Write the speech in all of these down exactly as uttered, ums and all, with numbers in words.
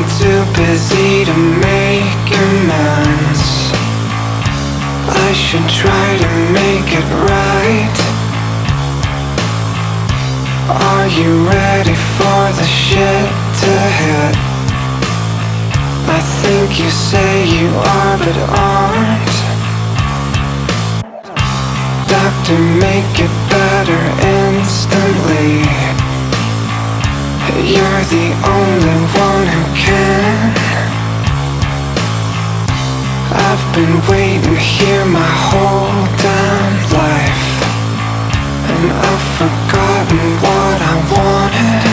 too busy to make amends. I should try to make it right. Are you ready for the shit to hit? I think you say you are but aren't. Doctor, make it better instantly. You're the only one who can. I've been waiting here my whole damn life, and I've forgotten what I wanted.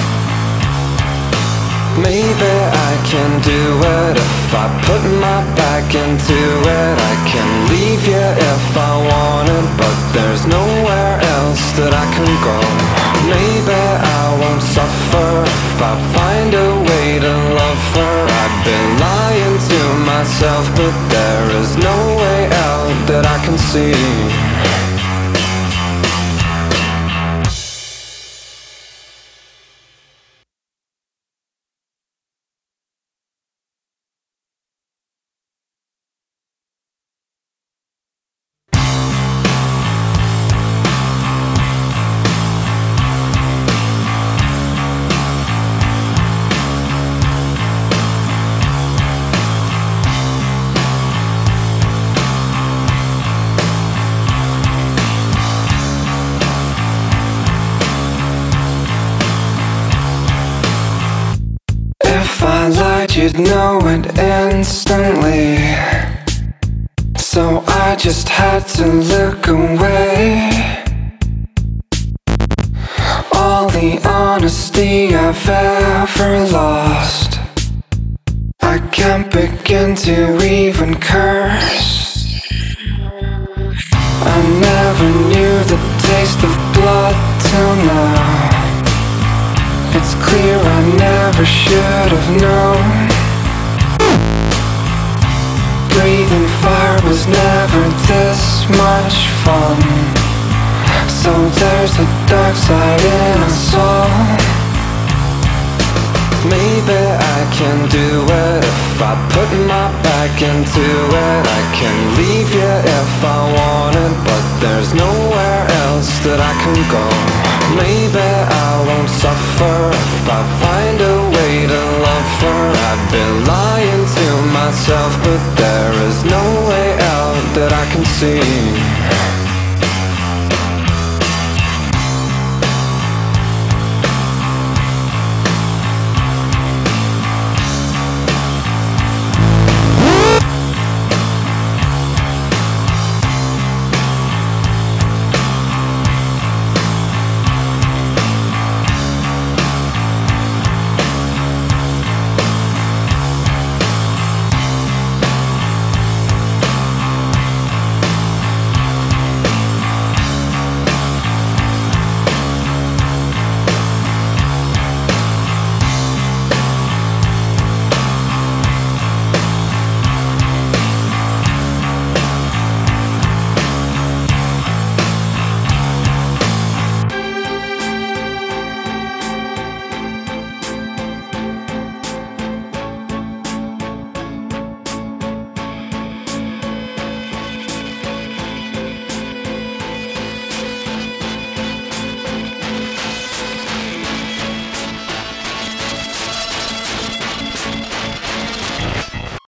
Maybe I can do it if I put my back into it. I can leave you if I wanted, but there's nowhere else that I can go. Maybe I won't suffer if I find a way to love her. I've been lying to myself, but there is no way out that I can see. If I lied, you'd know it instantly. So I just had to look away. All the honesty I've ever lost, I can't begin to even curse. I never knew the taste of blood till now. It's clear I never should have known. Breathing fire was never this much fun. So there's a dark side in us all. Maybe I can do it if I put my back into it. I can leave you if I wanted, but there's nowhere else that I can go. Maybe I won't suffer if I find a way to love her. I've been lying to myself, but there is no way out that I can see.